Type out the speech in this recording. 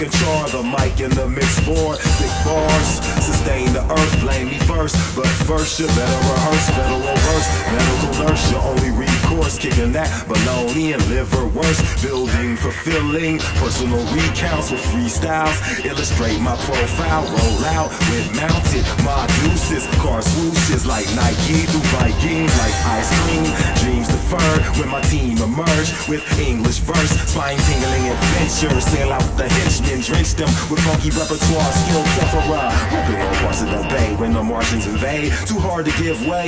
control the mic and the mix board. Thick bars, sustain the earth, blame me first. But first you better rehearse, federal verse, medical nurse, your only recourse. Kicking that baloney and liverwurst. Building, fulfilling, personal recounts with freestyles. Illustrate my profile, roll out with mounted. My deuces, car swooshes like Nike through Vikings like ice cream. Dreams deferred when my team emerged with English verse. Spine tingling adventure, sail out the henchmen, drench them with funky repertoire, skill plethora. Ripping on parts of the bay when the Martians invade. Too hard to give way.